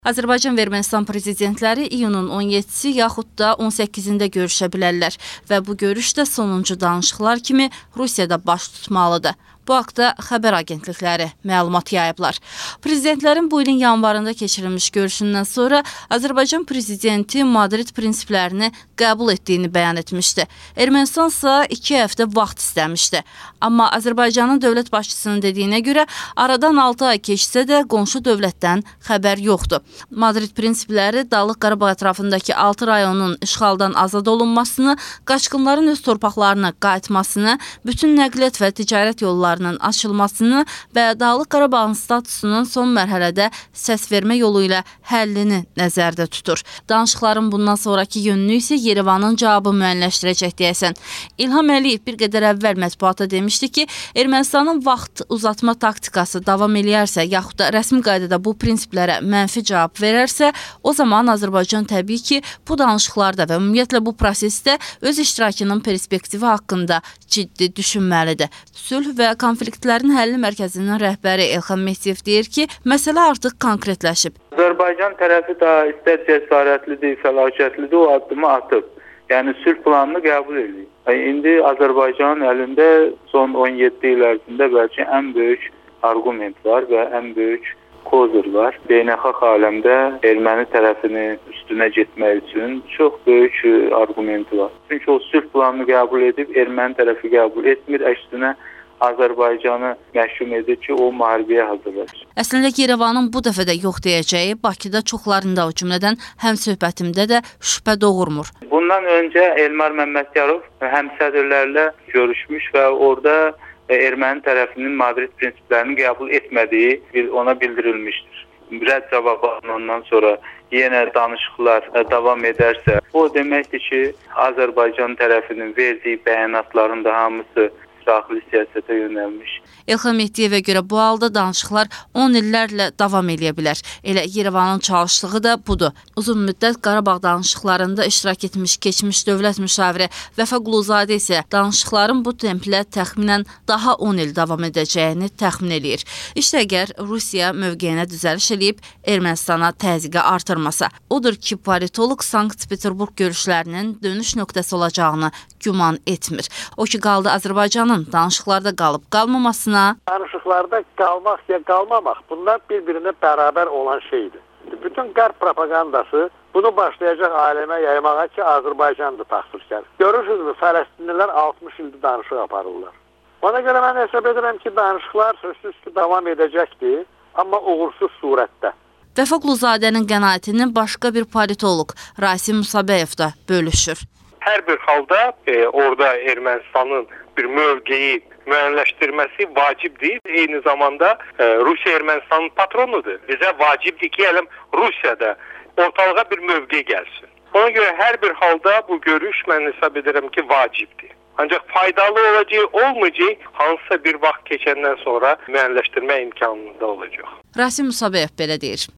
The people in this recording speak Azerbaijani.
Azərbaycan və Ermənistan prezidentləri iyunun 17-si yaxud da 18-də görüşə bilərlər və bu görüşdə sonuncu danışıqlar kimi Rusiyada baş tutmalıdır. Bu haqda xəbər agentlikləri məlumat yayıblar. Prezidentlərin bu ilin yanvarında keçirilmiş görüşündən sonra Azərbaycan prezidenti Madrid prinsiplərini qəbul etdiyini bəyan etmişdi. Ermənistan isə 2 həftə vaxt istəmişdi. Amma Azərbaycanın dövlət başçısının dediyinə görə aradan 6 ay keçsə də qonşu dövlətdən xəbər yoxdur. Madrid prinsipləri Dağlıq Qarabağ ətrafındakı 6 rayonun işğaldan azad olunmasını, qaçqınların öz torpaqlarına qayıtmasını, bütün nəqliyyat və ticarət yollarının açılmasını və Dağlıq Qarabağın statusunun son mərhələdə səsvermə yolu ilə həllini nəzərdə tutur. Danışıqların bundan sonraki yönünü isə Yerevanın cavabı müəyyənləşdirəcək deyəsən. İlham Əliyev bir qədər əvvəl mətbuata demişdi ki, Ermənistanın vaxt uzatma taktikası davam eləyərsə, yaxud da rəsmi qaydada bu prinsiplərə mənfi cavab verərsə, o zaman Azərbaycan təbii ki, bu danışıqlarda və ümumiyyətlə bu prosesdə öz iştirakının perspektivi haqqında ciddi düşünməlidir. Sülh və konfliktlərin həlli mərkəzinin rəhbəri Elxan Mehdiyev deyir ki, məsələ artıq konkretləşib. Azərbaycan tərəfi də istər cəsarətlidir, fəlakətlidir, o addımı atıb. Yəni sülh planını qəbul edir. İndi Azərbaycanın əlində son 17 il ərzində bəlkə ən böyük arqument var və ən böyük kozur var. Beynəlxalq aləmdə erməni tərəfinin üstünə getmək üçün çox böyük arqumenti var. Çünki o sülh planını qəbul edib, erməni tərəfi qəbul etmir, əksinə Azərbaycanı məhkum edir ki, o müharibəyə hazırlaşır. Əslində Yerevanın bu dəfə də yox deyəcəyi Bakıda çoxlarında, o cümlədən həm söhbətimdə də şübhə doğurmur. Bundan öncə Elmar Məmmədyanov həmsədrlərlə görüşmüş və orada erməni tərəfinin Madrid prinsiplərini qəbul etmədiyi ona bildirilmişdir. Rədd cavabından ondan sonra yenə danışıqlar davam edərsə, o deməkdir ki, Azərbaycan tərəfinin verdiyi bəyanatların da hamısı daxili siyasətə yönəlmiş. Elxan Mehdiyevə görə bu halda danışıqlar 10 illərlə davam edə bilər. Elə Yerevanın çalışdığı da budur. Uzun müddət Qarabağ danışıqlarında iştirak etmiş keçmiş dövlət müşaviri Vəfa Quluzadə isə danışıqların bu templə təxminən daha 10 il davam edəcəyini təxmin eləyir. İşte əgər Rusiya mövqeyinə düzəliş eləyib Ermənistana təzyiqi artırmasa, odur ki, politoloq Sankt-Peterburq görüşlərinin dönüş nöqtəsi olacağını güman etmir. O ki, qaldı Azərbaycanın danışıqlarda qalıb qalmamasına. Danışıqlarda qalmaq ya qalmamaq, bunlar bir-birinə bərabər olan şeydir. Bütün qərb propagandası bunu başlayacaq aləmə yaymağa ki, Azərbaycandır təqsirkar. Görürsünüzmü, Fələstinlilər 60 ildir danışıq aparırlar. Ona görə mən hesab edirəm ki, danışıqlar sözsüz ki, davam edəcəkdir, amma uğursuz surətdə. Vəfa Quluzadənin qənaətini başqa bir politoloq Rasim Musabəyev də bölüşür. Hər bir halda orada Ermənistanın bir mövqeyi müəyyənləşdirməsi vacibdir. Eyni zamanda Rusiya Ermənistanın patronudur. Bizə vacibdir ki, Rusiyada ortalığa bir mövqe gəlsin. Ona görə hər bir halda bu görüş mən hesab edirəm ki, vacibdir. Ancaq faydalı olacaq, olmayacaq, hansısa bir vaxt keçəndən sonra müəyyənləşdirmə imkanında olacaq. Rasim Musabəyev belə deyir.